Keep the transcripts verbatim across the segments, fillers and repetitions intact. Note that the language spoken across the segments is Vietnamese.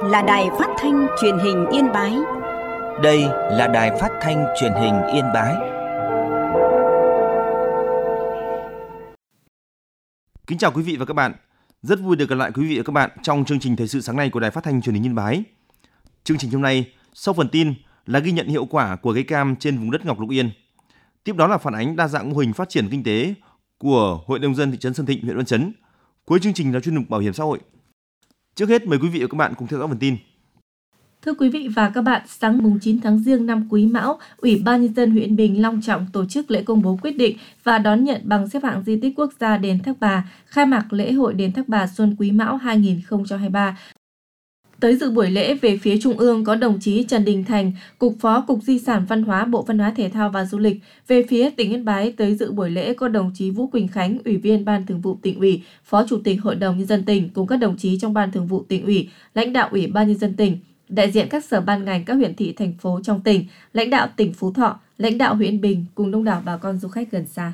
là Đài Phát thanh Truyền hình Yên Bái. Đây là Đài Phát thanh Truyền hình Yên Bái. Kính chào quý vị và các bạn. Rất vui được gặp lại quý vị và các bạn trong chương trình Thời sự sáng nay của Đài Phát thanh Truyền hình Yên Bái. Chương trình hôm nay, sau phần tin là ghi nhận hiệu quả của cây cam trên vùng đất Ngọc Lục Yên. Tiếp đó là phản ánh đa dạng mô hình phát triển kinh tế của Hội nông dân thị trấn Sơn Thịnh, huyện Văn Chấn. Cuối chương trình là chuyên mục bảo hiểm xã hội. Trước hết mời quý vị và các bạn cùng theo dõi phần tin. Thưa quý vị và các bạn, sáng mùng chín tháng Giêng năm Quý Mão, Ủy ban Nhân dân huyện Yên Bình long trọng tổ chức lễ công bố quyết định và đón nhận bằng xếp hạng di tích quốc gia đền Thác Bà, khai mạc lễ hội đền Thác Bà Xuân Quý Mão hai không hai ba. Tới dự buổi lễ về phía Trung ương có đồng chí Trần Đình Thành, Cục Phó Cục Di sản Văn hóa Bộ Văn hóa Thể thao và Du lịch. Về phía tỉnh Yên Bái tới dự buổi lễ có đồng chí Vũ Quỳnh Khánh, Ủy viên Ban Thường vụ Tỉnh ủy, Phó Chủ tịch Hội đồng Nhân dân tỉnh cùng các đồng chí trong Ban Thường vụ Tỉnh ủy, lãnh đạo Ủy ban Nhân dân tỉnh, đại diện các sở ban ngành các huyện thị thành phố trong tỉnh, lãnh đạo tỉnh Phú Thọ, lãnh đạo huyện Yên Bình cùng đông đảo bà con du khách gần xa.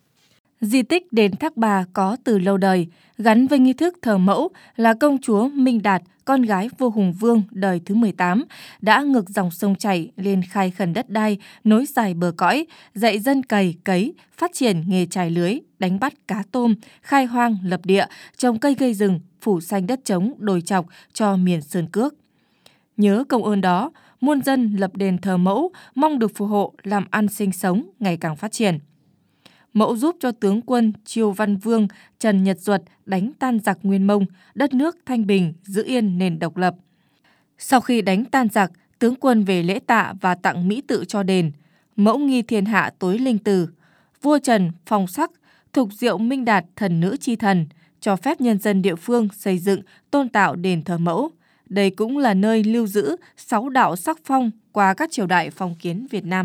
Di tích đền Thác Bà có từ lâu đời, gắn với nghi thức thờ mẫu là công chúa Minh Đạt, con gái vua Hùng Vương đời thứ mười tám, đã ngược dòng sông chảy lên khai khẩn đất đai, nối dài bờ cõi, dạy dân cày, cấy, phát triển nghề chài lưới, đánh bắt cá tôm, khai hoang lập địa, trồng cây gây rừng, phủ xanh đất trống, đồi chọc cho miền Sơn Cước. Nhớ công ơn đó, muôn dân lập đền thờ mẫu, mong được phù hộ làm ăn sinh sống ngày càng phát triển. Mẫu giúp cho tướng quân Chiêu Văn Vương Trần Nhật Duật đánh tan giặc Nguyên Mông, đất nước thanh bình, giữ yên nền độc lập. Sau khi đánh tan giặc, tướng quân về lễ tạ và tặng mỹ tự cho đền. Mẫu nghi thiên hạ tối linh từ. Vua Trần phong sắc, thục diệu Minh Đạt thần nữ chi thần, cho phép nhân dân địa phương xây dựng, tôn tạo đền thờ mẫu. Đây cũng là nơi lưu giữ sáu đạo sắc phong qua các triều đại phong kiến Việt Nam.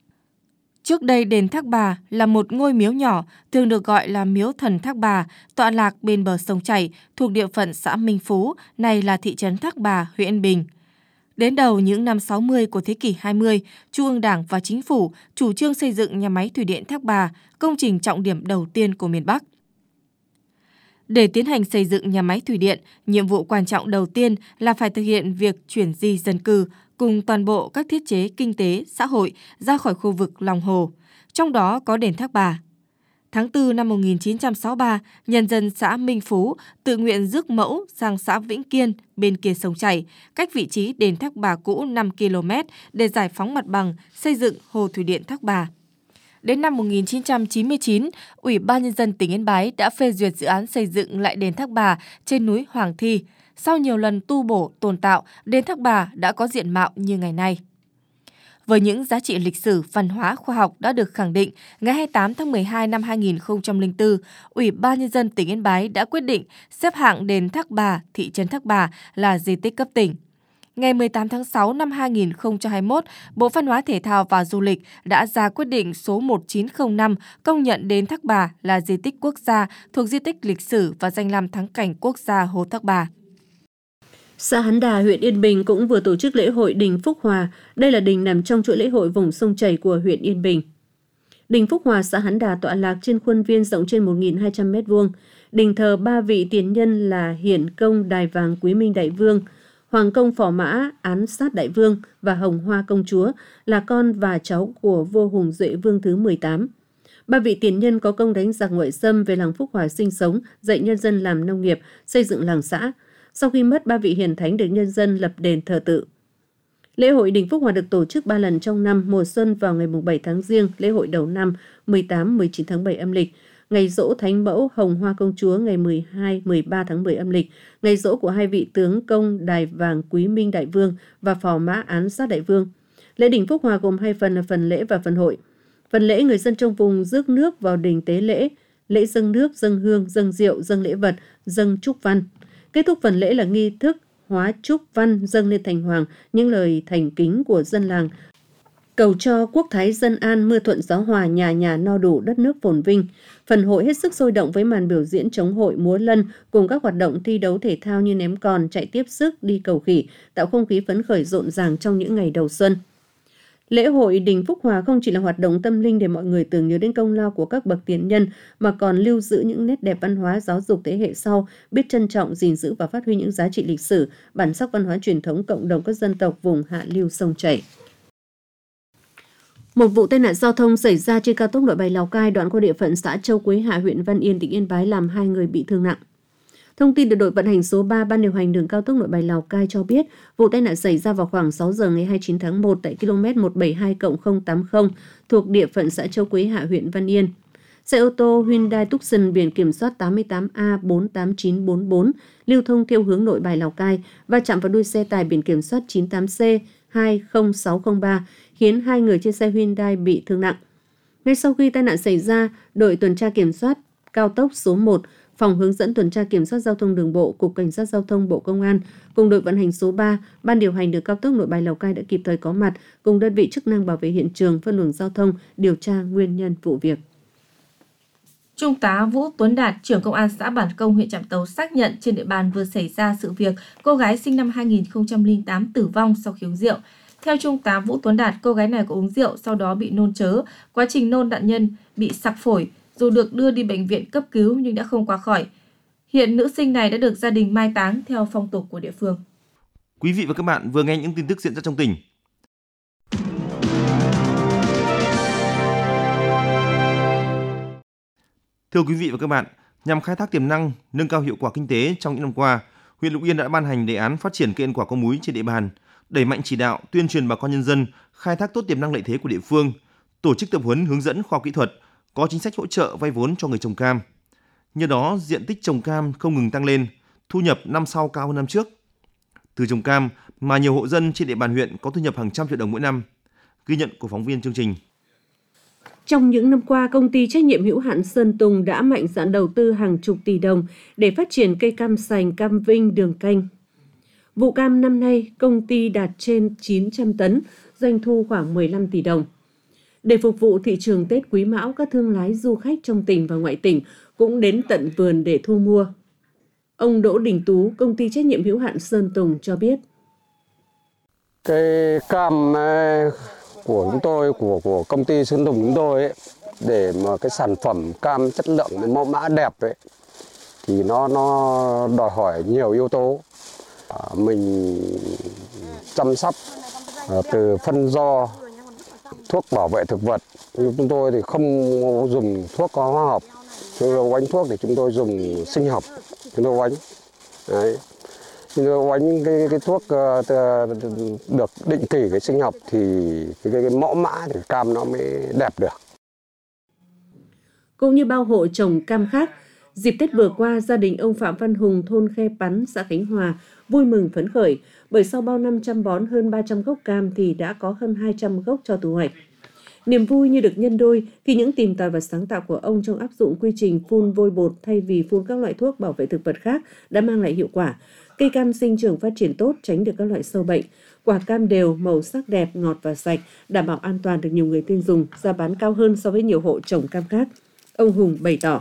Trước đây đền Thác Bà là một ngôi miếu nhỏ, thường được gọi là miếu thần Thác Bà, tọa lạc bên bờ sông chảy, thuộc địa phận xã Minh Phú, nay là thị trấn Thác Bà, huyện Yên Bình. Đến đầu những năm sáu mươi của thế kỷ hai mươi, Trung ương Đảng và Chính phủ chủ trương xây dựng nhà máy thủy điện Thác Bà, công trình trọng điểm đầu tiên của miền Bắc. Để tiến hành xây dựng nhà máy thủy điện, nhiệm vụ quan trọng đầu tiên là phải thực hiện việc chuyển di dân cư cùng toàn bộ các thiết chế kinh tế, xã hội ra khỏi khu vực lòng hồ, trong đó có đền Thác Bà. Tháng tư năm một nghìn chín trăm sáu mươi ba, nhân dân xã Minh Phú tự nguyện rước mẫu sang xã Vĩnh Kiên bên kia sông chảy, cách vị trí đền Thác Bà cũ năm ki lô mét để giải phóng mặt bằng, xây dựng hồ thủy điện Thác Bà. Đến năm một nghìn chín trăm chín mươi chín, Ủy ban Nhân dân tỉnh Yên Bái đã phê duyệt dự án xây dựng lại đền Thác Bà trên núi Hoàng Thi. Sau nhiều lần tu bổ, tồn tạo, đền Thác Bà đã có diện mạo như ngày nay. Với những giá trị lịch sử, văn hóa, khoa học đã được khẳng định, ngày hai mươi tám tháng mười hai năm hai nghìn không trăm lẻ bốn, Ủy ban Nhân dân tỉnh Yên Bái đã quyết định xếp hạng đền Thác Bà, thị trấn Thác Bà là di tích cấp tỉnh. Ngày mười tám tháng sáu năm hai nghìn không trăm hai mươi mốt, Bộ Văn hóa Thể thao và Du lịch đã ra quyết định số một chín không năm công nhận đền Thác Bà là di tích quốc gia thuộc di tích lịch sử và danh lam thắng cảnh quốc gia Hồ Thác Bà. Xã Hán Đà, huyện Yên Bình cũng vừa tổ chức lễ hội Đình Phúc Hòa. Đây là đình nằm trong chuỗi lễ hội vùng sông chảy của huyện Yên Bình. Đình Phúc Hòa, xã Hán Đà tọa lạc trên khuôn viên rộng trên một nghìn hai trăm mét vuông. Đình thờ ba vị tiền nhân là Hiển Công Đài Vàng Quý Minh Đại Vương, Hoàng Công Phò Mã Án Sát Đại Vương và Hồng Hoa Công Chúa là con và cháu của vua Hùng Duệ Vương thứ mười tám. Ba vị tiền nhân có công đánh giặc ngoại xâm về làng Phúc Hòa sinh sống, dạy nhân dân làm nông nghiệp, xây dựng làng xã. Sau khi mất, ba vị hiền thánh được nhân dân lập đền thờ tự. Lễ hội Đình Phúc Hòa được tổ chức ba lần trong năm: mùa xuân vào ngày bảy tháng Giêng, lễ hội đầu năm mười tám mười chín tháng bảy âm lịch, ngày giỗ Thánh Mẫu Hồng Hoa Công Chúa ngày mười hai mười ba tháng mười âm lịch, ngày giỗ của hai vị tướng công Đài Vàng Quý Minh Đại Vương và Phò Mã Án Sát Đại Vương. Lễ Đình Phúc Hòa gồm hai phần là phần lễ và phần hội. Phần lễ, người dân trong vùng rước nước vào đình tế lễ, lễ dâng nước, dâng hương, dâng rượu, dâng lễ vật, dâng chúc văn. Kết thúc phần lễ là nghi thức hóa chúc văn dâng lên thành hoàng, những lời thành kính của dân làng, cầu cho quốc thái dân an, mưa thuận gió hòa, nhà nhà no đủ, đất nước phồn vinh. Phần hội hết sức sôi động với màn biểu diễn trống hội, múa lân cùng các hoạt động thi đấu thể thao như ném còn, chạy tiếp sức, đi cầu khỉ, tạo không khí phấn khởi rộn ràng trong những ngày đầu xuân. Lễ hội Đình Phúc Hòa không chỉ là hoạt động tâm linh để mọi người tưởng nhớ đến công lao của các bậc tiền nhân, mà còn lưu giữ những nét đẹp văn hóa, giáo dục thế hệ sau biết trân trọng, gìn giữ và phát huy những giá trị lịch sử, bản sắc văn hóa truyền thống cộng đồng các dân tộc vùng hạ lưu sông chảy. Một vụ tai nạn giao thông xảy ra trên cao tốc Nội Bài - Lào Cai đoạn qua địa phận xã Châu Quế Hạ, huyện Văn Yên, tỉnh Yên Bái làm hai người bị thương nặng. Thông tin từ đội vận hành số ba Ban điều hành đường cao tốc Nội Bài - Lào Cai cho biết, vụ tai nạn xảy ra vào khoảng sáu giờ ngày hai mươi chín tháng một tại km một trăm bảy mươi hai cộng không tám mươi thuộc địa phận xã Châu Quế Hạ, huyện Văn Yên. Xe ô tô Hyundai Tucson biển kiểm soát tám mươi tám A bốn tám chín bốn bốn lưu thông theo hướng Nội Bài - Lào Cai va chạm vào đuôi xe tải biển kiểm soát chín mươi tám C hai không sáu không ba, khiến hai người trên xe Hyundai bị thương nặng. Ngay sau khi tai nạn xảy ra, đội tuần tra kiểm soát cao tốc số một, Phòng hướng dẫn tuần tra kiểm soát giao thông đường bộ, Cục Cảnh sát Giao thông Bộ Công an cùng đội vận hành số ba, Ban điều hành đường cao tốc Nội Bài - Lào Cai đã kịp thời có mặt cùng đơn vị chức năng bảo vệ hiện trường, phân luồng giao thông, điều tra nguyên nhân vụ việc. Trung tá Vũ Tuấn Đạt, trưởng công an xã Bản Công, huyện Trạm Tấu xác nhận trên địa bàn vừa xảy ra sự việc cô gái sinh năm hai nghìn không trăm lẻ tám tử vong sau khi uống rượu. Theo Trung tá Vũ Tuấn Đạt, cô gái này có uống rượu sau đó bị nôn chớ. Quá trình nôn nạn nhân bị sặc phổi, dù được đưa đi bệnh viện cấp cứu nhưng đã không qua khỏi. Hiện nữ sinh này đã được gia đình mai táng theo phong tục của địa phương. Quý vị và các bạn vừa nghe những tin tức diễn ra trong tỉnh. Thưa quý vị và các bạn, nhằm khai thác tiềm năng, nâng cao hiệu quả kinh tế trong những năm qua, huyện Lục Yên đã ban hành đề án phát triển cây ăn quả có múi trên địa bàn, đẩy mạnh chỉ đạo, tuyên truyền bà con nhân dân khai thác tốt tiềm năng lợi thế của địa phương, tổ chức tập huấn hướng dẫn khoa học kỹ thuật, có chính sách hỗ trợ vay vốn cho người trồng cam. Nhờ đó, diện tích trồng cam không ngừng tăng lên, thu nhập năm sau cao hơn năm trước. Từ trồng cam mà nhiều hộ dân trên địa bàn huyện có thu nhập hàng trăm triệu đồng mỗi năm. Ghi nhận của phóng viên chương trình. Trong những năm qua, công ty trách nhiệm hữu hạn Sơn Tùng đã mạnh dạn đầu tư hàng chục tỷ đồng để phát triển cây cam sành, cam vinh, đường canh. Vụ cam năm nay, công ty đạt trên chín trăm tấn, doanh thu khoảng mười lăm tỷ đồng. Để phục vụ thị trường Tết Quý Mão, các thương lái du khách trong tỉnh và ngoại tỉnh cũng đến tận vườn để thu mua. Ông Đỗ Đình Tú, công ty trách nhiệm hữu hạn Sơn Tùng cho biết. Cái cam của chúng tôi, của của công ty Sơn Tùng chúng tôi ấy, để mà cái sản phẩm cam chất lượng, cái mẫu mã đẹp ấy, thì nó nó đòi hỏi nhiều yếu tố. À, mình chăm sóc à, từ phân do, thuốc bảo vệ thực vật. Chúng tôi thì không dùng thuốc có hóa học. Chúng tôi oánh thuốc thì chúng tôi dùng sinh học. Chúng tôi oánh. Đấy. Chúng tôi oánh cái, cái thuốc uh, được định kỳ cái sinh học thì cái, cái, cái mẫu mã thì cam nó mới đẹp được. Cũng như bao hộ trồng cam khác, dịp Tết vừa qua, gia đình ông Phạm Văn Hùng, thôn Khe Pắn, xã Khánh Hòa vui mừng phấn khởi bởi sau bao năm chăm bón hơn ba trăm gốc cam thì đã có hơn hai trăm gốc cho thu hoạch. Niềm vui như được nhân đôi khi những tìm tòi và sáng tạo của ông trong áp dụng quy trình phun vôi bột thay vì phun các loại thuốc bảo vệ thực vật khác đã mang lại hiệu quả. Cây cam sinh trưởng phát triển tốt, tránh được các loại sâu bệnh. Quả cam đều, màu sắc đẹp, ngọt và sạch, đảm bảo an toàn được nhiều người tiêu dùng, giá bán cao hơn so với nhiều hộ trồng cam khác. Ông Hùng bày tỏ.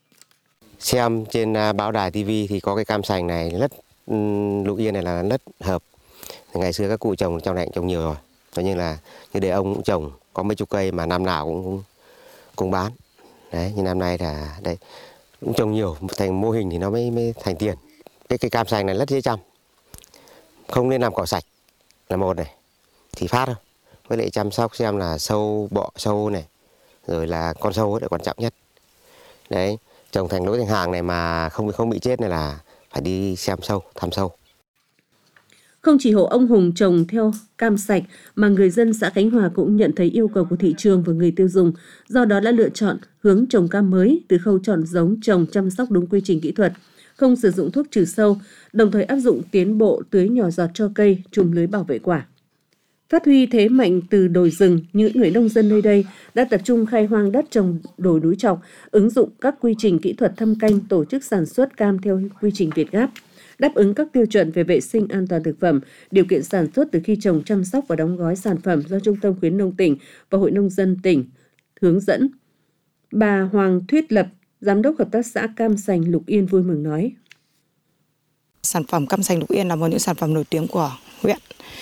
Xem trên báo đài ti vi thì có cái cam sành này rất Lục Yên này là rất hợp. Ngày xưa các cụ trồng trong này cũng trồng nhiều rồi. Cho nên là như để ông cũng trồng có mấy chục cây mà năm nào cũng cũng, cũng bán. Đấy, như năm nay là đây cũng trồng nhiều thành mô hình thì nó mới mới thành tiền. Cái cây cam sành này rất dễ chăm. Không nên làm cỏ sạch là một này thì phát thôi. Với lại chăm sóc xem là sâu bọ sâu này, rồi là con sâu là quan trọng nhất. Đấy, trồng thành lối thành hàng này mà không không bị chết này là phải đi xem sâu, thăm sâu. Không chỉ hộ ông Hùng trồng theo cam sạch mà người dân xã Khánh Hòa cũng nhận thấy yêu cầu của thị trường và người tiêu dùng, do đó đã lựa chọn hướng trồng cam mới từ khâu chọn giống, trồng, chăm sóc đúng quy trình kỹ thuật, không sử dụng thuốc trừ sâu, đồng thời áp dụng tiến bộ tưới nhỏ giọt cho cây, trùm lưới bảo vệ quả. Phát huy thế mạnh từ đồi rừng, những người nông dân nơi đây đã tập trung khai hoang đất trồng đồi núi trọc, ứng dụng các quy trình kỹ thuật thâm canh, tổ chức sản xuất cam theo quy trình Việt Gáp, đáp ứng các tiêu chuẩn về vệ sinh an toàn thực phẩm, điều kiện sản xuất từ khi trồng, chăm sóc và đóng gói sản phẩm do Trung tâm khuyến nông tỉnh và Hội nông dân tỉnh hướng dẫn. Bà Hoàng Thuyết Lập, Giám đốc Hợp tác xã Cam Sành Lục Yên vui mừng nói. Sản phẩm cam sành Lục Yên là một những sản phẩm nổi tiếng của huyện.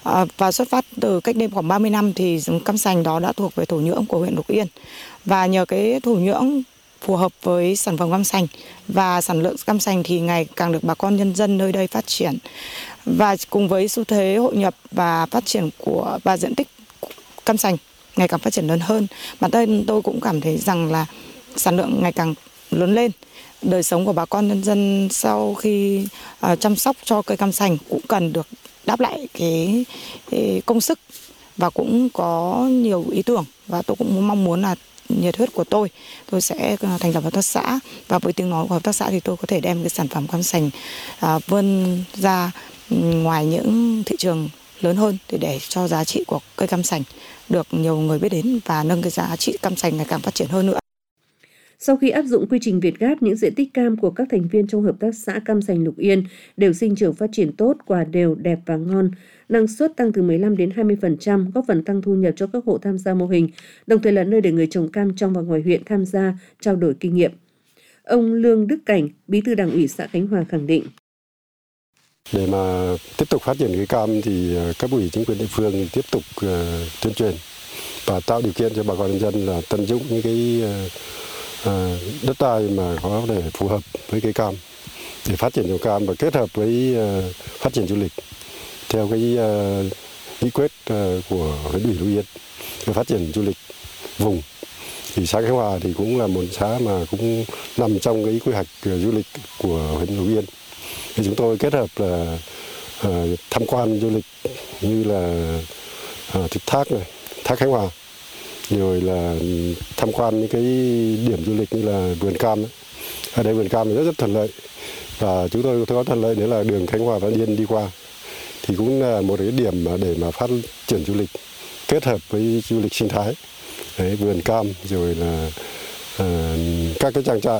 À, và xuất phát từ cách đây khoảng ba mươi năm thì cam sành đó đã thuộc về thổ nhưỡng của huyện Lục Yên. Và nhờ cái thổ nhưỡng phù hợp với sản phẩm cam sành và sản lượng cam sành thì ngày càng được bà con nhân dân nơi đây phát triển. Và cùng với xu thế hội nhập và phát triển của và diện tích cam sành ngày càng phát triển lớn hơn, bản thân tôi cũng cảm thấy rằng là sản lượng ngày càng lớn lên. Đời sống của bà con nhân dân sau khi uh, chăm sóc cho cây cam sành cũng cần được đáp lại cái, cái công sức và cũng có nhiều ý tưởng, và tôi cũng mong muốn là nhiệt huyết của tôi, tôi sẽ thành lập hợp tác xã, và với tiếng nói của hợp tác xã thì tôi có thể đem cái sản phẩm cam sành uh, vươn ra ngoài những thị trường lớn hơn để để cho giá trị của cây cam sành được nhiều người biết đến và nâng cái giá trị cam sành ngày càng phát triển hơn nữa. Sau khi áp dụng quy trình Việt Gáp, những diện tích cam của các thành viên trong hợp tác xã cam sành Lục Yên đều sinh trưởng phát triển tốt, quả đều, đẹp và ngon. Năng suất tăng từ mười lăm đến hai mươi phần trăm, góp phần tăng thu nhập cho các hộ tham gia mô hình, đồng thời là nơi để người trồng cam trong và ngoài huyện tham gia trao đổi kinh nghiệm. Ông Lương Đức Cảnh, Bí thư Đảng ủy xã Khánh Hòa khẳng định. Để mà tiếp tục phát triển cây cam thì cấp ủy chính quyền địa phương tiếp tục uh, tuyên truyền và tạo điều kiện cho bà con nhân dân là tận dụng những cái uh, uh, đất đai mà có thể phù hợp với cây cam để phát triển trồng cam và kết hợp với uh, phát triển du lịch theo cái uh, nghị quyết uh, của huyện ủy Lục Yên về phát triển du lịch vùng. Thì xã Khánh Hòa thì cũng là một xã mà cũng nằm trong cái quy hoạch uh, du lịch của huyện Lục Yên. Thì chúng tôi kết hợp là uh, tham quan du lịch như là uh, thác này, thác Khánh Hòa, rồi là tham quan những cái điểm du lịch như là vườn cam ấy. Ở đây vườn cam rất rất thuận lợi, và chúng tôi có thuận lợi nữa là đường Khánh Hòa Văn Yên đi qua, thì cũng là một cái điểm mà để mà phát triển du lịch kết hợp với du lịch sinh thái. Đấy, vườn cam rồi là uh, các cái trang trại.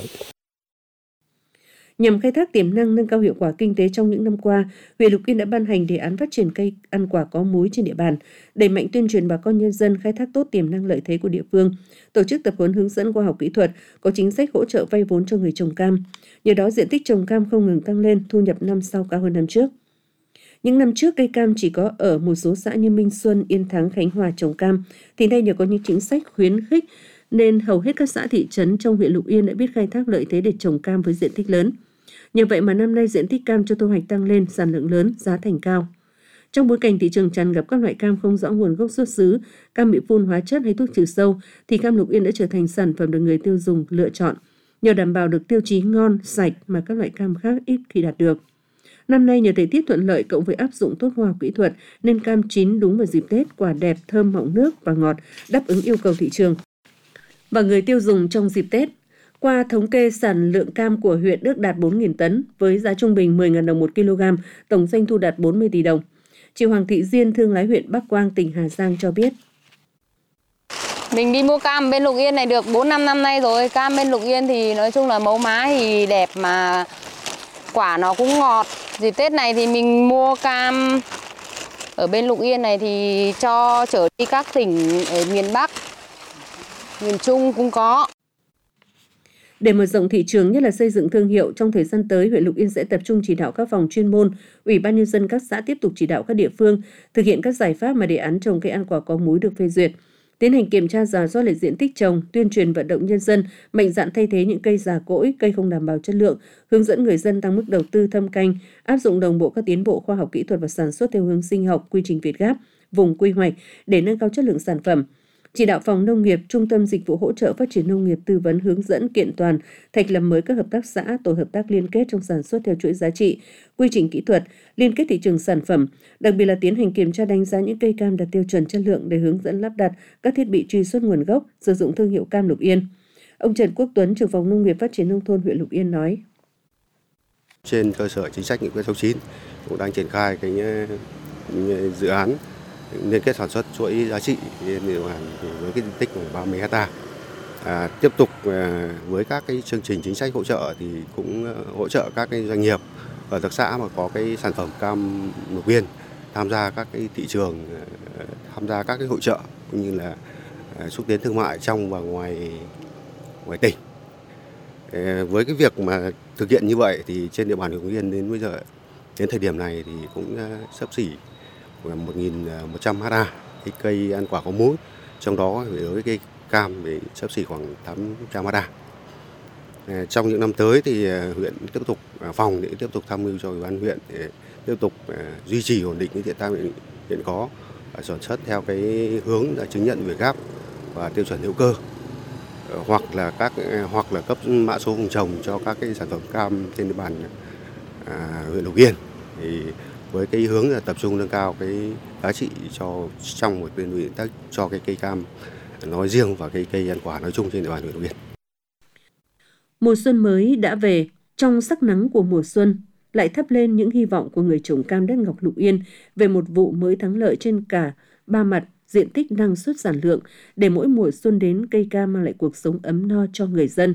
Nhằm khai thác tiềm năng nâng cao hiệu quả kinh tế trong những năm qua, huyện Lục Yên đã ban hành đề án phát triển cây ăn quả có múi trên địa bàn, đẩy mạnh tuyên truyền bà con nhân dân khai thác tốt tiềm năng lợi thế của địa phương, tổ chức tập huấn hướng dẫn khoa học kỹ thuật, có chính sách hỗ trợ vay vốn cho người trồng cam. Nhờ đó diện tích trồng cam không ngừng tăng lên, thu nhập năm sau cao hơn năm trước. Những năm trước cây cam chỉ có ở một số xã như Minh Xuân, Yên Thắng, Khánh Hòa trồng cam, thì nay nhờ có những chính sách khuyến khích nên hầu hết các xã thị trấn trong huyện Lục Yên đã biết khai thác lợi thế để trồng cam với diện tích lớn. Nhờ vậy mà năm nay diện tích cam cho thu hoạch tăng lên, sản lượng lớn, giá thành cao. Trong bối cảnh thị trường tràn ngập các loại cam không rõ nguồn gốc xuất xứ, cam bị phun hóa chất hay thuốc trừ sâu, thì cam Lục Yên đã trở thành sản phẩm được người tiêu dùng lựa chọn, nhờ đảm bảo được tiêu chí ngon, sạch mà các loại cam khác ít khi đạt được. Năm nay nhờ thời tiết thuận lợi cộng với áp dụng tốt khoa học kỹ thuật nên cam chín đúng vào dịp Tết, quả đẹp, thơm mọng nước và ngọt, đáp ứng yêu cầu thị trường và người tiêu dùng trong dịp Tết. Qua thống kê, sản lượng cam của huyện ước đạt bốn nghìn tấn với giá trung bình mười nghìn đồng một kg, tổng doanh thu đạt bốn mươi tỷ đồng. Chị Hoàng Thị Diên, thương lái huyện Bắc Quang, tỉnh Hà Giang cho biết. Mình đi mua cam bên Lục Yên này được bốn năm năm nay rồi. Cam bên Lục Yên thì nói chung là mẫu mã thì đẹp mà quả nó cũng ngọt. Dịp Tết này thì mình mua cam ở bên Lục Yên này thì cho trở đi các tỉnh ở miền Bắc, miền Trung cũng có. Để mở rộng thị trường, nhất là xây dựng thương hiệu, trong thời gian tới, huyện Lục Yên sẽ tập trung chỉ đạo các phòng chuyên môn, Ủy ban nhân dân các xã tiếp tục chỉ đạo các địa phương thực hiện các giải pháp mà đề án trồng cây ăn quả có múi được phê duyệt, tiến hành kiểm tra rà soát lại diện tích trồng, tuyên truyền vận động nhân dân mạnh dạn thay thế những cây già cỗi, cây không đảm bảo chất lượng, hướng dẫn người dân tăng mức đầu tư thâm canh, áp dụng đồng bộ các tiến bộ khoa học kỹ thuật và sản xuất theo hướng sinh học, quy trình Việt Gáp, vùng quy hoạch để nâng cao chất lượng sản phẩm. Chỉ đạo Phòng Nông nghiệp, Trung tâm Dịch vụ Hỗ trợ Phát triển Nông nghiệp tư vấn hướng dẫn kiện toàn, thành lập mới các hợp tác xã, tổ hợp tác liên kết trong sản xuất theo chuỗi giá trị, quy trình kỹ thuật, liên kết thị trường sản phẩm, đặc biệt là tiến hành kiểm tra đánh giá những cây cam đạt tiêu chuẩn chất lượng để hướng dẫn lắp đặt các thiết bị truy xuất nguồn gốc, sử dụng thương hiệu cam Lục Yên. Ông Trần Quốc Tuấn, trưởng phòng Nông nghiệp Phát triển Nông thôn huyện Lục Yên nói. Trên cơ sở chính sách nghị quyết số chín cũng đang triển khai cái dự án liên kết sản xuất chuỗi giá trị trên địa bàn với cái diện tích khoảng ba mươi hectare. À, tiếp tục à, với các cái chương trình chính sách hỗ trợ thì cũng hỗ trợ các cái doanh nghiệp và hợp tác xã mà có cái sản phẩm cam Lục Yên tham gia các cái thị trường, tham gia các cái hội chợ cũng như là à, xúc tiến thương mại trong và ngoài ngoài tỉnh. À, với cái việc mà thực hiện như vậy thì trên địa bàn huyện Lục Yên đến bây giờ đến thời điểm này thì cũng uh, xấp xỉ một nghìn một trăm ha cái cây ăn quả có múi, trong đó đối với cây cam thì xấp xỉ khoảng tám trăm ha. Trong những năm tới thì huyện tiếp tục phòng để tiếp tục tham mưu cho ủy ban huyện để tiếp tục duy trì ổn định cái diện tích hiện, hiện có, sản xuất theo cái hướng là chứng nhận Việt Gáp và tiêu chuẩn hữu cơ, hoặc là các hoặc là cấp mã số vùng trồng cho các cái sản phẩm cam trên địa bàn à, huyện Lục Yên. Thì với cái hướng là tập trung nâng cao cái giá trị cho trong một đơn vị tác cho cái cây cam nói riêng và cây cây ăn quả nói chung trên địa bàn huyện Lục Yên. Mùa xuân mới đã về, trong sắc nắng của mùa xuân lại thắp lên những hy vọng của người trồng cam đất ngọc Lục Yên về một vụ mới thắng lợi trên cả ba mặt, diện tích, năng suất, sản lượng, để mỗi mùa xuân đến cây cam mang lại cuộc sống ấm no cho người dân.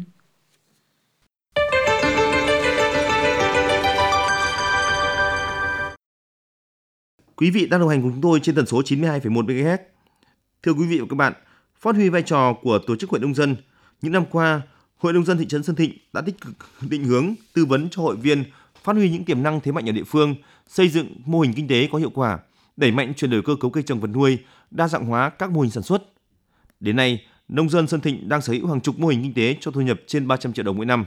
Quý vị đang đồng hành cùng chúng tôi trên tần số chín mươi hai phẩy một mê ga héc. Thưa quý vị và các bạn, phát huy vai trò của tổ chức hội nông dân, những năm qua, Hội nông dân thị trấn Sơn Thịnh đã tích cực định hướng, tư vấn cho hội viên phát huy những tiềm năng thế mạnh ở địa phương, xây dựng mô hình kinh tế có hiệu quả, đẩy mạnh chuyển đổi cơ cấu cây trồng vật nuôi, đa dạng hóa các mô hình sản xuất. Đến nay, nông dân Sơn Thịnh đang sở hữu hàng chục mô hình kinh tế cho thu nhập trên ba trăm triệu đồng mỗi năm.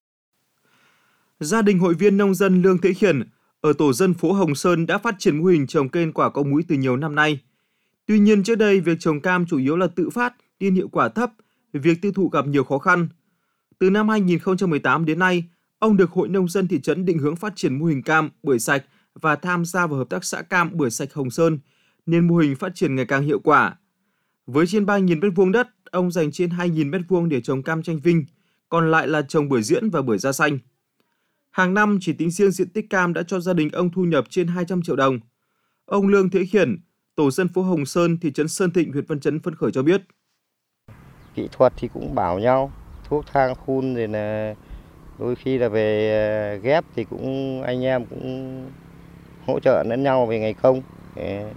Gia đình hội viên nông dân Lương Thế Khiển ở tổ dân phố Hồng Sơn đã phát triển mô hình trồng cây ăn quả có múi từ nhiều năm nay. Tuy nhiên trước đây việc trồng cam chủ yếu là tự phát nên hiệu quả thấp, việc tiêu thụ gặp nhiều khó khăn. Từ năm hai nghìn không trăm mười tám đến nay, ông được Hội nông dân thị trấn định hướng phát triển mô hình cam bưởi sạch và tham gia vào hợp tác xã cam bưởi sạch Hồng Sơn, nên mô hình phát triển ngày càng hiệu quả. Với trên ba nghìn mét vuông đất, ông dành trên hai nghìn mét vuông để trồng cam Tranh Vinh, còn lại là trồng bưởi diễn và bưởi da xanh. Hàng năm chỉ tính riêng diện tích cam đã cho gia đình ông thu nhập trên hai trăm triệu đồng. Ông Lương Thế Khiển, tổ dân phố Hồng Sơn, thị trấn Sơn Thịnh, huyện Văn Chấn, Phấn Khởi cho biết. Kỹ thuật thì cũng bảo nhau, thuốc thang phun rồi là đôi khi là về ghép thì cũng anh em cũng hỗ trợ lẫn nhau về ngày công. Thế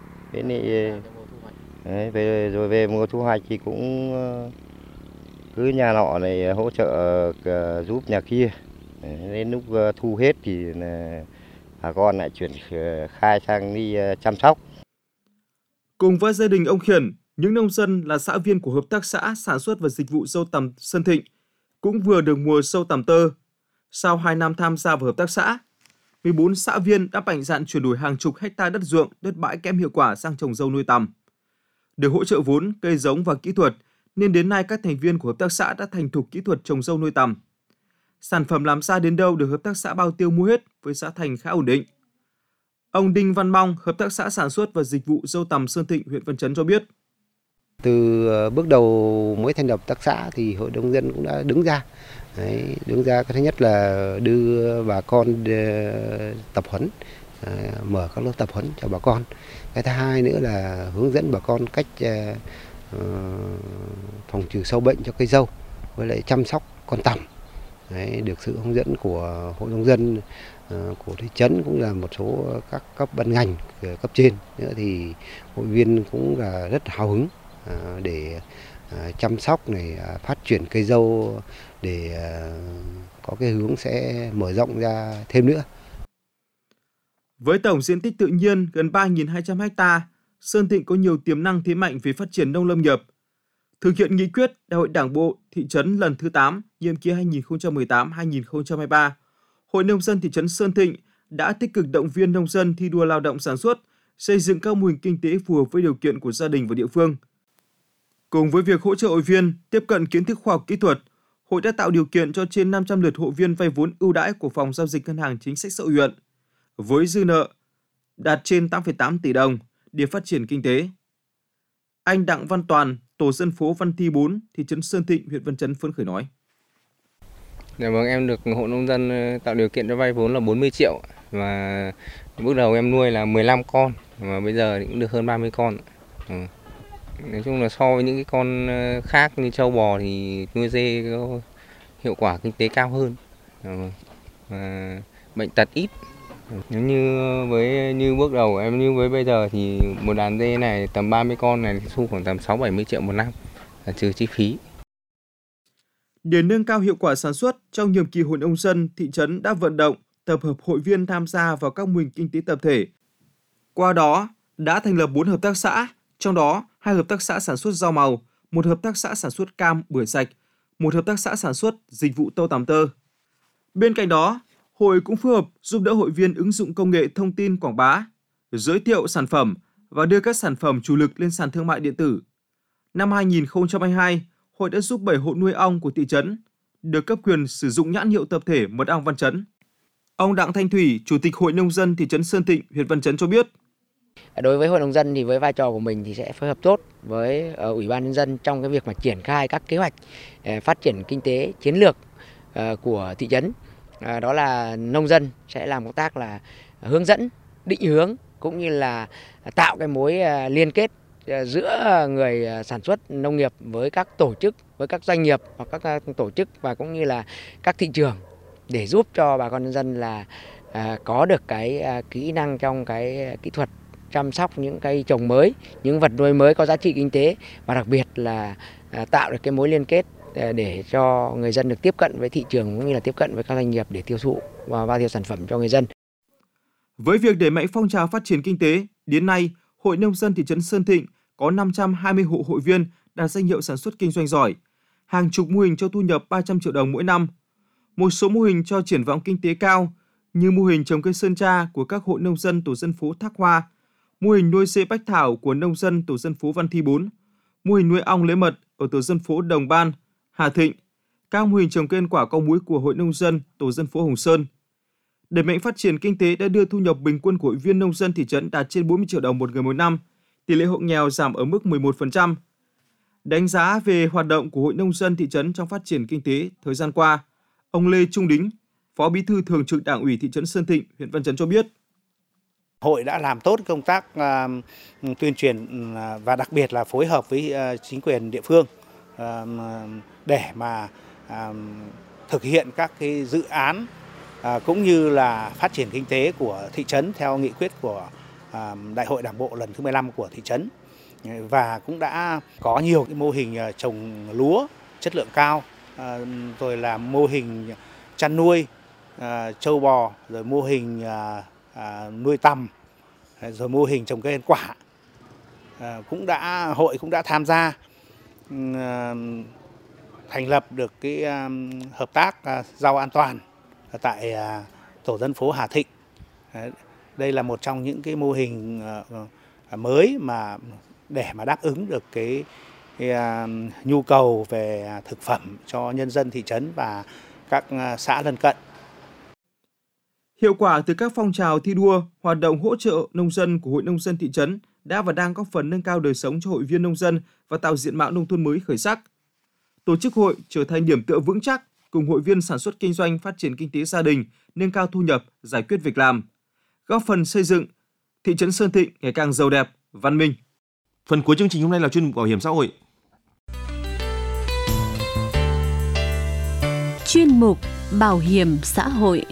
thì về rồi về mùa thu hoạch thì cũng cứ nhà nọ này hỗ trợ giúp nhà kia. Đến lúc thu hết thì là bà con lại chuyển khai sang đi chăm sóc. Cùng với gia đình ông Khiển, những nông dân là xã viên của hợp tác xã sản xuất và dịch vụ dâu tằm Sơn Thịnh cũng vừa được mùa sâu tằm tơ. Sau hai năm tham gia vào hợp tác xã, mười bốn xã viên đã mạnh dạn chuyển đổi hàng chục hecta đất ruộng, đất bãi kém hiệu quả sang trồng dâu nuôi tằm. Được hỗ trợ vốn, cây giống và kỹ thuật, nên đến nay các thành viên của hợp tác xã đã thành thục kỹ thuật trồng dâu nuôi tằm. Sản phẩm làm ra đến đâu được hợp tác xã bao tiêu mua hết với giá thành khá ổn định. Ông Đinh Văn Mong, hợp tác xã sản xuất và dịch vụ dâu tằm Sơn Thịnh, huyện Văn Chấn cho biết. Từ bước đầu mới thành lập hợp tác xã thì hội nông dân cũng đã đứng ra. Đấy, đứng ra cái thứ nhất là đưa bà con tập huấn, mở các lớp tập huấn cho bà con. Cái thứ hai nữa là hướng dẫn bà con cách phòng trừ sâu bệnh cho cây dâu với lại chăm sóc con tằm. Đấy, được sự hướng dẫn của hội nông dân, của thị trấn cũng là một số các cấp ban ngành cấp trên nữa thì hội viên cũng là rất hào hứng để chăm sóc này, phát triển cây dâu để có cái hướng sẽ mở rộng ra thêm nữa. Với tổng diện tích tự nhiên gần ba nghìn hai trăm ha, Sơn Thịnh có nhiều tiềm năng thế mạnh về phát triển nông lâm nghiệp. Thực hiện nghị quyết Đại hội Đảng bộ thị trấn lần thứ tám, nhiệm kỳ hai nghìn không trăm mười tám đến hai nghìn không trăm hai mươi ba, Hội nông dân thị trấn Sơn Thịnh đã tích cực động viên nông dân thi đua lao động sản xuất, xây dựng các mô hình kinh tế phù hợp với điều kiện của gia đình và địa phương. Cùng với việc hỗ trợ hội viên tiếp cận kiến thức khoa học kỹ thuật, hội đã tạo điều kiện cho trên năm trăm lượt hội viên vay vốn ưu đãi của Phòng Giao dịch Ngân hàng Chính sách Xã hội huyện, với dư nợ đạt trên tám phẩy tám tỷ đồng để phát triển kinh tế. Anh Đặng Văn Toàn, tổ dân phố Văn Thi bốn, thị trấn Sơn Thịnh, huyện Văn Chấn, Phấn Khởi nói. Dạ vâng, em được hội nông dân tạo điều kiện cho vay vốn là bốn mươi triệu và bước đầu em nuôi là mười lăm con và bây giờ cũng được hơn ba mươi con. Ừ. Nói chung là so với những cái con khác như trâu bò thì nuôi dê có hiệu quả kinh tế cao hơn. Và bệnh tật ít. Nếu như với như bước đầu em như với bây giờ thì một đàn dê này tầm ba mươi con này thì thu khoảng tầm sáu bảy mươi triệu một năm là trừ chi phí. Để nâng cao hiệu quả sản xuất, trong nhiệm kỳ hội nông dân thị trấn đã vận động tập hợp hội viên tham gia vào các mô hình kinh tế tập thể. Qua đó, đã thành lập bốn hợp tác xã, trong đó hai hợp tác xã sản xuất rau màu, một hợp tác xã sản xuất cam, bưởi sạch, một hợp tác xã sản xuất dịch vụ tâu tằm tơ. Bên cạnh đó, hội cũng phối hợp giúp đỡ hội viên ứng dụng công nghệ thông tin quảng bá, giới thiệu sản phẩm và đưa các sản phẩm chủ lực lên sàn thương mại điện tử. Năm hai nghìn không trăm hai mươi hai, hội đã giúp bảy hộ nuôi ong của thị trấn được cấp quyền sử dụng nhãn hiệu tập thể mật ong Văn Chấn. Ông Đặng Thanh Thủy, Chủ tịch Hội Nông dân thị trấn Sơn Thịnh, huyện Văn Chấn cho biết. Đối với Hội Nông dân thì với vai trò của mình thì sẽ phối hợp tốt với uh, Ủy ban Nhân dân trong cái việc mà triển khai các kế hoạch uh, phát triển kinh tế chiến lược uh, của thị trấn. Uh, đó là nông dân sẽ làm công tác là hướng dẫn, định hướng cũng như là tạo cái mối uh, liên kết uh, giữa người uh, sản xuất nông nghiệp với các tổ chức, với các doanh nghiệp hoặc các uh, tổ chức và cũng như là các thị trường để giúp cho bà con nhân dân là uh, có được cái uh, kỹ năng trong cái uh, kỹ thuật chăm sóc những cây trồng mới, những vật nuôi mới có giá trị kinh tế và đặc biệt là tạo được cái mối liên kết để cho người dân được tiếp cận với thị trường cũng như là tiếp cận với các doanh nghiệp để tiêu thụ và bao tiêu sản phẩm cho người dân. Với việc đẩy mạnh phong trào phát triển kinh tế, đến nay, Hội Nông dân thị trấn Sơn Thịnh có năm trăm hai mươi hộ hội viên đạt danh hiệu sản xuất kinh doanh giỏi, hàng chục mô hình cho thu nhập ba trăm triệu đồng mỗi năm. Một số mô hình cho triển vọng kinh tế cao như mô hình trồng cây sơn tra của các hộ nông dân tổ dân phố Thác Hoa, mô hình nuôi dê bách thảo của nông dân tổ dân phố Văn Thi bốn, mô hình nuôi ong lấy mật ở tổ dân phố Đồng Ban, Hà Thịnh, các mô hình trồng cây ăn quả có múi của Hội Nông dân tổ dân phố Hồng Sơn. Đẩy mạnh phát triển kinh tế đã đưa thu nhập bình quân của hội viên nông dân thị trấn đạt trên bốn mươi triệu đồng một người một năm, tỷ lệ hộ nghèo giảm ở mức mười một phần trăm. Đánh giá về hoạt động của Hội Nông dân thị trấn trong phát triển kinh tế thời gian qua, ông Lê Trung Đính, Phó Bí thư Thường trực Đảng ủy thị trấn Sơn Thịnh, huyện Văn Chấn cho biết. Hội đã làm tốt công tác uh, tuyên truyền uh, và đặc biệt là phối hợp với uh, chính quyền địa phương uh, để mà uh, thực hiện các cái dự án uh, cũng như là phát triển kinh tế của thị trấn theo nghị quyết của uh, Đại hội Đảng bộ lần thứ mười lăm của thị trấn, và cũng đã có nhiều cái mô hình uh, trồng lúa chất lượng cao, uh, rồi là mô hình chăn nuôi uh, trâu bò, rồi mô hình uh, À, nuôi tằm, rồi mô hình trồng cây ăn quả, à, cũng đã hội cũng đã tham gia à, thành lập được cái à, hợp tác à, rau an toàn tại à, tổ dân phố Hà Thịnh. À, đây là một trong những cái mô hình à, mới mà để mà đáp ứng được cái, cái à, nhu cầu về thực phẩm cho nhân dân thị trấn và các à, xã lân cận. Hiệu quả từ các phong trào thi đua, hoạt động hỗ trợ nông dân của Hội Nông dân thị trấn đã và đang góp phần nâng cao đời sống cho hội viên nông dân và tạo diện mạo nông thôn mới khởi sắc. Tổ chức hội trở thành điểm tựa vững chắc cùng hội viên sản xuất kinh doanh phát triển kinh tế gia đình, nâng cao thu nhập, giải quyết việc làm, góp phần xây dựng thị trấn Sơn Thịnh ngày càng giàu đẹp, văn minh. Phần cuối chương trình hôm nay là chuyên mục bảo hiểm xã hội. Chuyên mục bảo hiểm xã hội.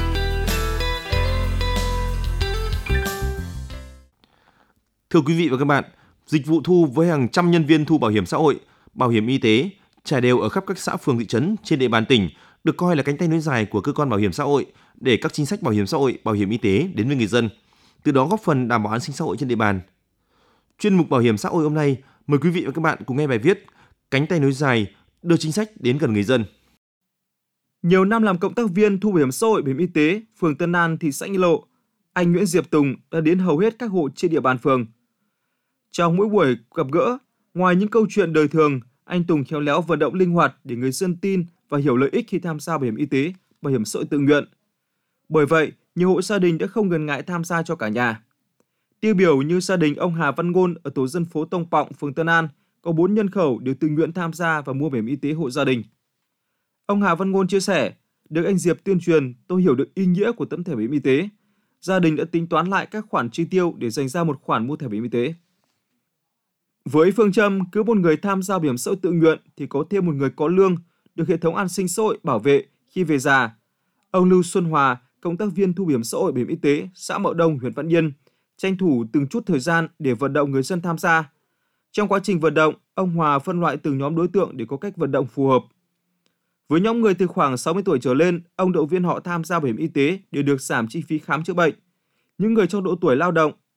Thưa quý vị và các bạn, dịch vụ thu với hàng trăm nhân viên thu bảo hiểm xã hội, bảo hiểm y tế trải đều ở khắp các xã phường thị trấn trên địa bàn tỉnh được coi là cánh tay nối dài của cơ quan bảo hiểm xã hội để các chính sách bảo hiểm xã hội, bảo hiểm y tế đến với người dân, từ đó góp phần đảm bảo an sinh xã hội trên địa bàn. Chuyên mục bảo hiểm xã hội hôm nay mời quý vị và các bạn cùng nghe bài viết Cánh tay nối dài đưa chính sách đến gần người dân. Nhiều năm làm cộng tác viên thu bảo hiểm xã hội, bảo hiểm y tế, phường Tân An, thị xã Nghĩa Lộ, anh Nguyễn Diệp Tùng đã đến hầu hết các hộ trên địa bàn phường. Trong mỗi buổi gặp gỡ, ngoài những câu chuyện đời thường, anh Tùng khéo léo vận động linh hoạt để người dân tin và hiểu lợi ích khi tham gia bảo hiểm y tế, bảo hiểm xã hội tự nguyện. Bởi vậy, nhiều hộ gia đình đã không ngần ngại tham gia cho cả nhà. Tiêu biểu như gia đình ông Hà Văn Ngôn ở tổ dân phố Tông Pọng, phường Tân An, có bốn nhân khẩu đều tự nguyện tham gia và mua bảo hiểm y tế hộ gia đình. Ông Hà Văn Ngôn chia sẻ, được anh Diệp tuyên truyền, tôi hiểu được ý nghĩa của tấm thẻ bảo hiểm y tế. Gia đình đã tính toán lại các khoản chi tiêu để dành ra một khoản mua thẻ bảo hiểm y tế. Với phương châm cứ một người tham gia bảo hiểm xã hội tự nguyện thì có thêm một người có lương, được hệ thống an sinh xã hội bảo vệ khi về già. Ông Lưu Xuân Hòa, cộng tác viên thu bảo hiểm xã hội, bảo hiểm y tế, xã Mậu Đông, huyện Văn Yên, tranh thủ từng chút thời gian để vận động người dân tham gia. Trong quá trình vận động, ông Hòa phân loại từng nhóm đối tượng để có cách vận động phù hợp. Với nhóm người từ khoảng sáu mươi tuổi trở lên, ông động viên họ tham gia bảo hiểm y tế để được giảm chi phí khám chữa bệnh. Những người trong độ tuổi lao động,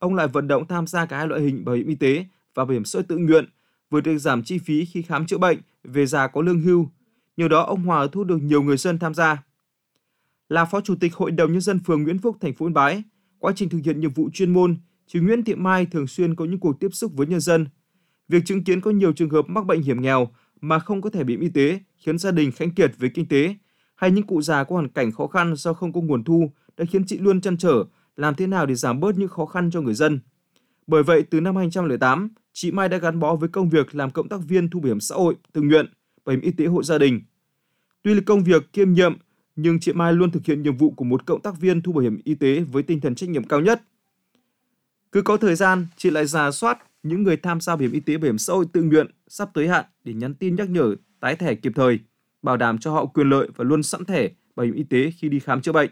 ông lại vận động tham gia cả hai loại hình bảo hiểm y tế và bảo hiểm xã hội tự nguyện, vừa được giảm chi phí khi khám chữa bệnh, về già có lương hưu. Nhờ đó ông Hòa thu hút được nhiều người dân tham gia. Là Phó Chủ tịch Hội đồng Nhân dân phường Nguyễn Phúc, thành phố Yên Bái, quá trình thực hiện nhiệm vụ chuyên môn, chị Nguyễn Thị Mai thường xuyên có những cuộc tiếp xúc với nhân dân. Việc chứng kiến có nhiều trường hợp mắc bệnh hiểm nghèo mà không có thẻ bảo hiểm y tế khiến gia đình khánh kiệt về kinh tế, hay những cụ già có hoàn cảnh khó khăn do không có nguồn thu đã khiến chị luôn trăn trở làm thế nào để giảm bớt những khó khăn cho người dân. Bởi vậy, từ năm hai nghìn không trăm lẻ tám, chị Mai đã gắn bó với công việc làm cộng tác viên thu bảo hiểm xã hội tự nguyện, bảo hiểm y tế hộ gia đình. Tuy là công việc kiêm nhiệm, nhưng chị Mai luôn thực hiện nhiệm vụ của một cộng tác viên thu bảo hiểm y tế với tinh thần trách nhiệm cao nhất. Cứ có thời gian, chị lại rà soát những người tham gia bảo hiểm y tế, bảo hiểm xã hội tự nguyện sắp tới hạn để nhắn tin nhắc nhở tái thẻ kịp thời, bảo đảm cho họ quyền lợi và luôn sẵn thẻ bảo hiểm y tế khi đi khám chữa bệnh.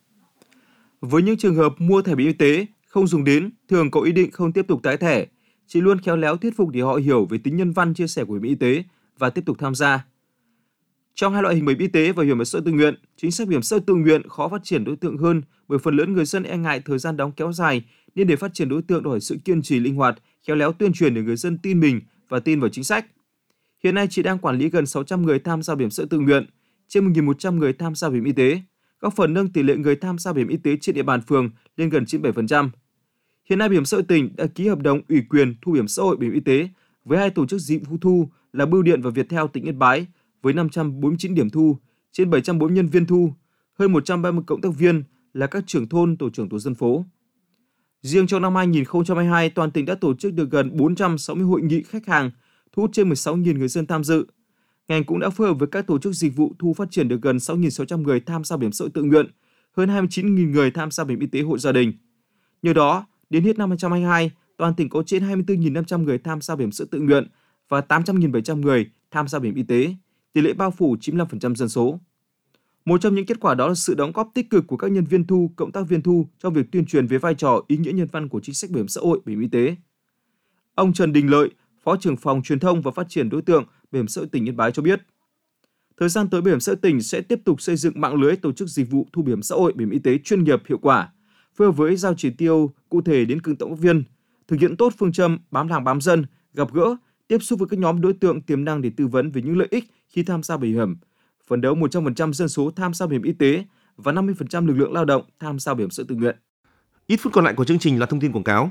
Với những trường hợp mua thẻ bảo hiểm y tế không dùng đến, thường có ý định không tiếp tục tái thẻ, chị luôn khéo léo thuyết phục để họ hiểu về tính nhân văn chia sẻ của bảo hiểm y tế và tiếp tục tham gia. Trong hai loại hình bảo hiểm y tế và bảo hiểm xã hội tự nguyện, chính sách bảo hiểm xã hội tự nguyện khó phát triển đối tượng hơn bởi phần lớn người dân e ngại thời gian đóng kéo dài, nên để phát triển đối tượng đòi hỏi sự kiên trì, linh hoạt, khéo léo tuyên truyền để người dân tin mình và tin vào chính sách. Hiện nay chị đang quản lý gần sáu trăm người tham gia bảo hiểm xã hội tự nguyện, trên một nghìn một trăm người tham gia bảo hiểm y tế, góp phần nâng tỷ lệ người tham gia bảo hiểm y tế trên địa bàn phường lên gần chín mươi bảy phần trăm. Hiện nay bảo hiểm xã hội tỉnh đã ký hợp đồng ủy quyền thu bảo hiểm xã hội, bảo hiểm y tế với hai tổ chức dịch vụ thu là Bưu điện và Viettel tỉnh Yên Bái với năm trăm bốn mươi chín điểm thu, trên bảy trăm bốn mươi nhân viên thu, hơn một trăm ba mươi cộng tác viên là các trưởng thôn, tổ trưởng tổ dân phố. Riêng trong năm hai nghìn không trăm hai mươi hai, toàn tỉnh đã tổ chức được gần bốn trăm sáu mươi hội nghị khách hàng, thu hút trên mười sáu nghìn người dân tham dự. Ngành cũng đã phối hợp với các tổ chức dịch vụ thu phát triển được gần sáu nghìn sáu trăm người tham gia bảo hiểm xã hội tự nguyện, hơn hai mươi chín nghìn người tham gia bảo hiểm y tế hộ gia đình. Nhờ đó, đến hết năm hai nghìn không trăm hai mươi hai, toàn tỉnh có trên hai mươi tư nghìn năm trăm người tham gia bảo hiểm xã hội tự nguyện và tám trăm nghìn bảy trăm người tham gia bảo hiểm y tế, tỷ lệ bao phủ chín mươi lăm phần trăm dân số. Một trong những kết quả đó là sự đóng góp tích cực của các nhân viên thu, cộng tác viên thu trong việc tuyên truyền về vai trò, ý nghĩa nhân văn của chính sách bảo hiểm xã hội, bảo hiểm y tế. Ông Trần Đình Lợi, Phó trưởng phòng truyền thông và phát triển đối tượng bảo hiểm xã hội tỉnh Yên Bái cho biết, thời gian tới bảo hiểm xã hội tỉnh sẽ tiếp tục xây dựng mạng lưới tổ chức dịch vụ thu bảo hiểm xã hội, bảo hiểm y tế chuyên nghiệp, hiệu quả, phối hợp với giao chỉ tiêu cụ thể đến từng cộng tác viên, thực hiện tốt phương châm bám làng bám dân, gặp gỡ, tiếp xúc với các nhóm đối tượng tiềm năng để tư vấn về những lợi ích khi tham gia bảo hiểm, phấn đấu một trăm phần trăm dân số tham gia bảo hiểm y tế và năm mươi phần trăm lực lượng lao động tham gia bảo hiểm xã hội tự nguyện. Ít phút còn lại của chương trình là thông tin quảng cáo.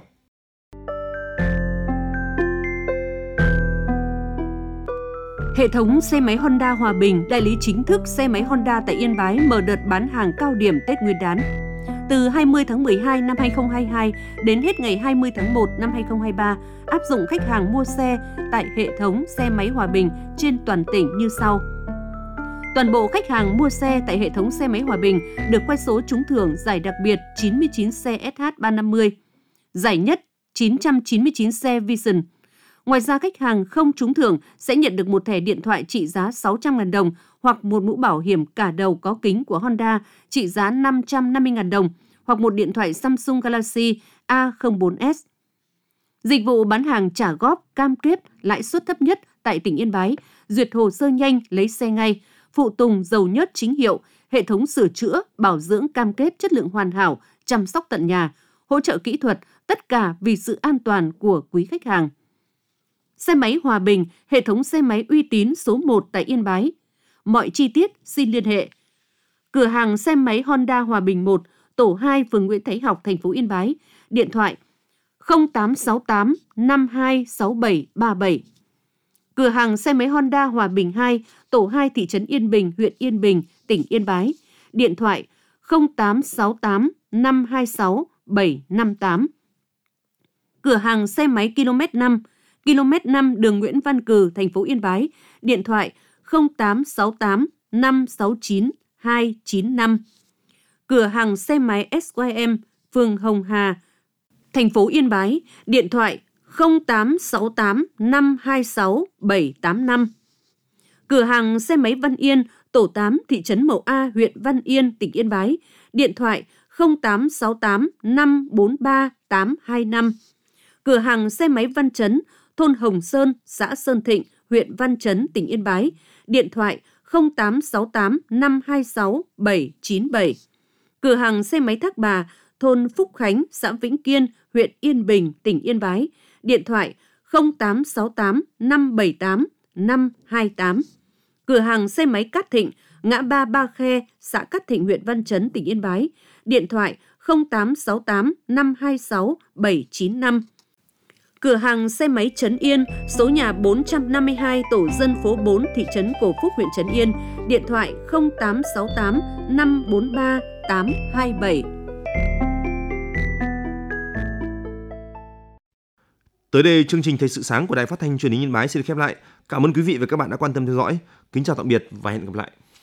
Hệ thống xe máy Honda Hòa Bình, đại lý chính thức xe máy Honda tại Yên Bái mở đợt bán hàng cao điểm Tết Nguyên đán. Từ hai mươi tháng mười hai năm hai nghìn không trăm hai mươi hai đến hết ngày hai mươi tháng một năm hai nghìn không trăm hai mươi ba, áp dụng khách hàng mua xe tại hệ thống xe máy Hòa Bình trên toàn tỉnh như sau. Toàn bộ khách hàng mua xe tại hệ thống xe máy Hòa Bình được quay số trúng thưởng giải đặc biệt chín mươi chín xe ét hát ba trăm năm mươi, giải nhất chín trăm chín mươi chín xe Vision. Ngoài ra, khách hàng không trúng thưởng sẽ nhận được một thẻ điện thoại trị giá sáu trăm nghìn đồng hoặc một mũ bảo hiểm cả đầu có kính của Honda trị giá năm trăm năm mươi nghìn đồng hoặc một điện thoại Samsung Galaxy A không bốn S. Dịch vụ bán hàng trả góp, cam kết lãi suất thấp nhất tại tỉnh Yên Bái, duyệt hồ sơ nhanh, lấy xe ngay, phụ tùng dầu nhớt chính hiệu, hệ thống sửa chữa, bảo dưỡng cam kết chất lượng hoàn hảo, chăm sóc tận nhà, hỗ trợ kỹ thuật, tất cả vì sự an toàn của quý khách hàng. Xe máy Hòa Bình, hệ thống xe máy uy tín số một tại Yên Bái. Mọi chi tiết xin liên hệ. Cửa hàng xe máy Honda Hòa Bình một, tổ hai, phường Nguyễn Thái Học, thành phố Yên Bái. Điện thoại không tám sáu tám năm hai sáu bảy ba bảy. Cửa hàng xe máy Honda Hòa Bình hai, tổ hai, thị trấn Yên Bình, huyện Yên Bình, tỉnh Yên Bái. Điện thoại không tám sáu tám năm hai sáu bảy năm tám. Cửa hàng xe máy ki lô mét năm, ki lô mét năm đường Nguyễn Văn Cừ, thành phố Yên Bái. Điện thoại không tám sáu tám năm sáu chín hai chín năm. Cửa hàng xe máy ét i em, phường Hồng Hà, thành phố Yên Bái. Điện thoại không tám sáu tám năm hai sáu bảy tám năm. Cửa hàng xe máy Văn Yên, tổ tám, thị trấn Mậu A, huyện Văn Yên, tỉnh Yên Bái. Điện thoại không tám sáu tám năm bốn ba tám hai năm. Cửa hàng xe máy Văn Chấn, thôn Hồng Sơn, xã Sơn Thịnh, huyện Văn Chấn, tỉnh Yên Bái. Điện thoại không tám sáu tám năm hai sáu bảy chín bảy. Cửa hàng xe máy Thác Bà, thôn Phúc Khánh, xã Vĩnh Kiên, huyện Yên Bình, tỉnh Yên Bái, điện thoại không tám sáu tám năm bảy tám năm hai tám. Cửa hàng xe máy Cát Thịnh, ngã ba Ba Khe, xã Cát Thịnh, huyện Văn Chấn, tỉnh Yên Bái, điện thoại không tám sáu tám năm hai sáu bảy chín năm. Cửa hàng xe máy Trấn Yên, số nhà bốn trăm năm mươi hai, tổ dân phố bốn, thị trấn Cổ Phúc, huyện Trấn Yên, điện thoại không tám sáu tám năm bốn ba tám hai bảy. Tới đây, chương trình Thời sự sáng của Đài Phát thanh Truyền hình Yên Bái xin được khép lại. Cảm ơn quý vị và các bạn đã quan tâm theo dõi. Kính chào tạm biệt và hẹn gặp lại.